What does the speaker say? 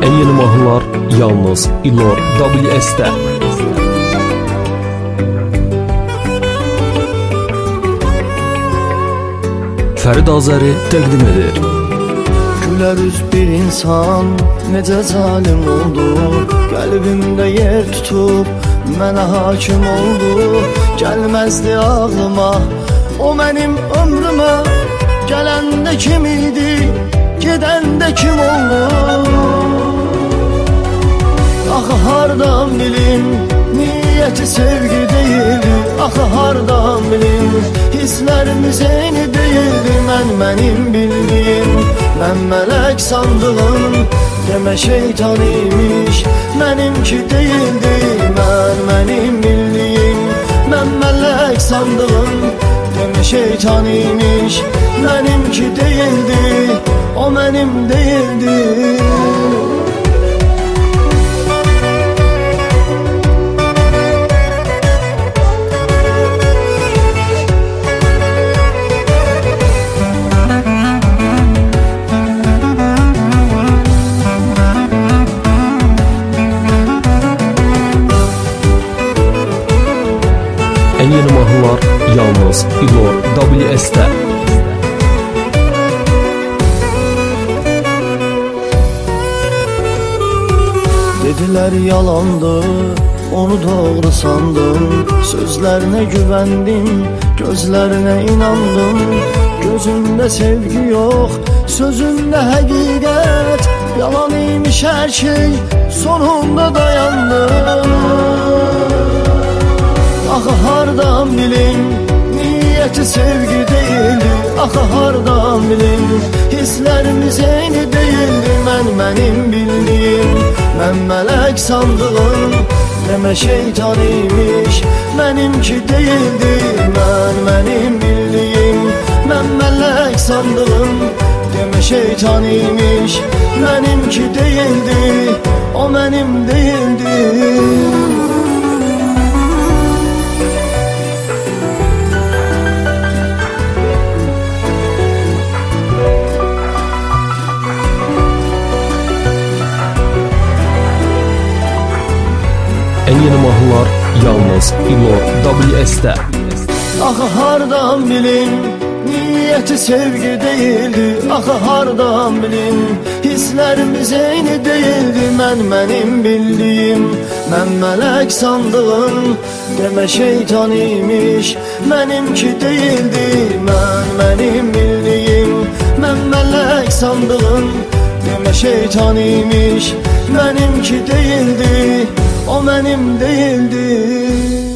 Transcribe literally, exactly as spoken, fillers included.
En yeni mahnılar yalnız İlor W S'də. Fərid Azəri təqdim edir. Gülər üz bir insan necə zalim oldu, qəlbimdə yer tutub mənə hakim oldu. Gəlməzdi ağlıma o mənim ömrümə, gələndə kim idi, gedəndə kim oldu? Axı hardan bilim, niyyəti sevgi deyildi. Axı hardan bilim, hisslərimiz eyni deyildi. Mən mənim bildiyim, mən mələk sandığım, demə şeytan imiş, mənimki deyildi. Mən mənim bildiyim, mən mələk sandığım, demə şeytan imiş, mənimki deyildi, o mənim deyildi. En yeni mahnılar yalnız İlor W S'də. Dedilər yalandı, onu doğru sandım. Sözlərinə güvəndim, gözlərinə inandım. Gözündə sevgi yox, sözündə həqiqət. Yalan imiş hər şey, sonunda dayandım. Axı hardan bilim, niyyəti sevgi deyildi. Axı hardan bilim, hisslərimiz eyni deyildi. Mən mənim bildiyim, mən mələk sandığım, demə şeytan imiş, mənimki deyildi. Mən mənim bildiyim, mən mələk sandığım, demə şeytan imiş, mənimki deyildi, o mənim deyildi. En yeni mahnılar yalnız İlor W S'də. Axı hardan bilim, niyyəti sevgi deyildi. Axı hardan bilim, hisslərimiz eyni deyildi. Mən mənim bildiyim, mən mələk sandığım, demə şeytan imiş, mənimki deyildi. Mən mənim bildiyim, mən mələk sandığım, demə şeytan imiş, mənimki deyildi, o mənim deyildi.